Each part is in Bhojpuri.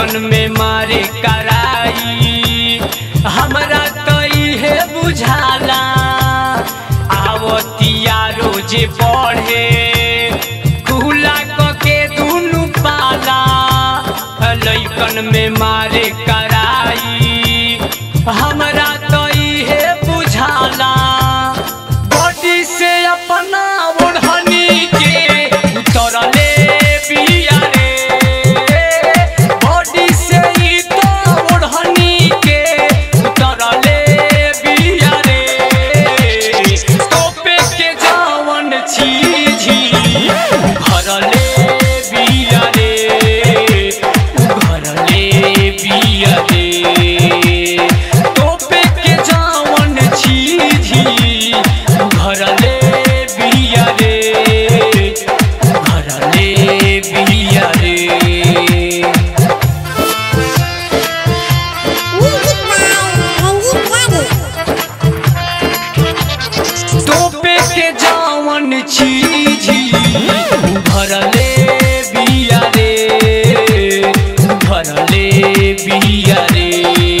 लइकन में मारे कराई हमरा तो इहे बुझाला आवतिया रोजे पढ़े खुला के दुनु पाला लइकन में मारे कराई हमरा तो इहे बुझाला बॉडी से अपना ओढ़नी के उतरले बिया रे बॉडी से ही तो ओढ़नी के उतरले बिया रे तोपे के जवन चीजी भरले बिया रे भरले बिया रे तोपे के जवन चीजी भरले बिया रे भरले बिया रे तोपे के जवन चीजी भरले बिया रे भरले बिया रे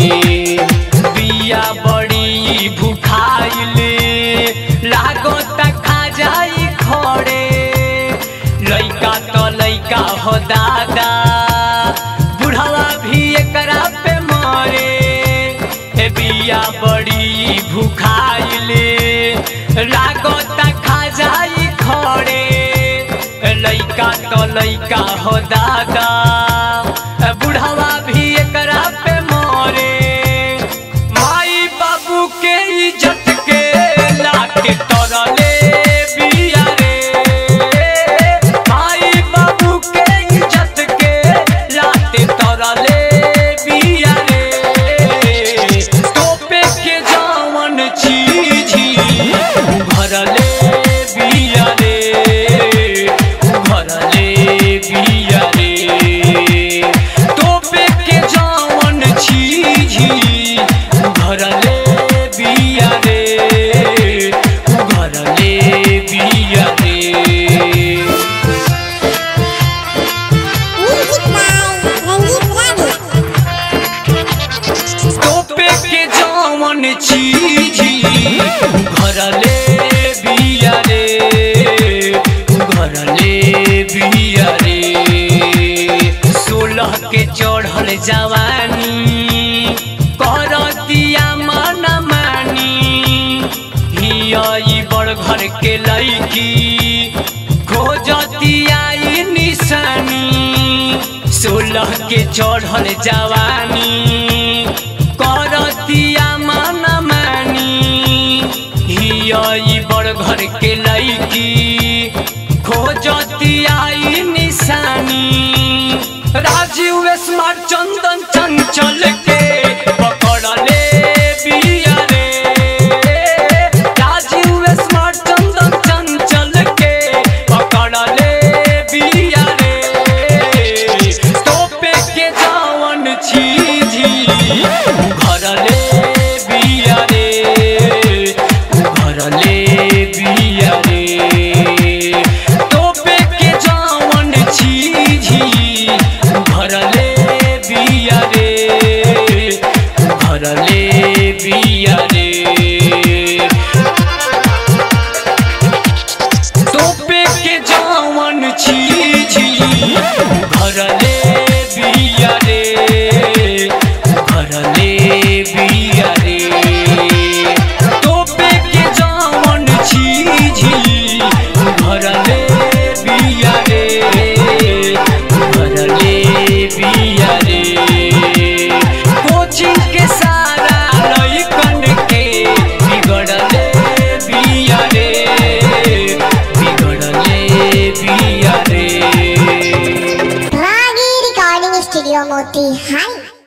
बिया बड़ी भुखाइले लागत खा जाई खड़े लइका तो लइका हो दादा बुढ़वा भी एकरा पे मरे बिया बड़ी भुखाइले लागत खा जाई खड़े लइका तो लइका हो दादा बुढ़वा भी एकरा पे मरे माई बाबू के इज्जत के लाके तरले बिया रे माई बाबू के इज्जत के लाते तरले बिया रे तोपे के जवन चीजी भरले बिया रे भरले बिया रे तोपे के जवन चीजी भरले बिया रे भरले बिया रे तोपे के जवन चीजी भरले बिया रे भरले बिया रे 16 के चढ़ल जवानी करतिया मन मानी हिया ई बड़ घर के लइकी खोजतिया ई निशानी 16 के चढ़ल जवानी करतिया मन मानी हिया ई बड़ घर के लइकी खोजतिया ई निशानी राजीव स्मार्ट चंदन चंचल के पकड़ले बिया रे राजीव स्मार्ट चंदन चंचल के पकड़ले बिया रे तोपे के जवन चीजी भरले बिया रे भरले बिया रे तोपे के जवन चीजी भरले बिया रे भरले बिया रे तोपे के जवन चीजी भरले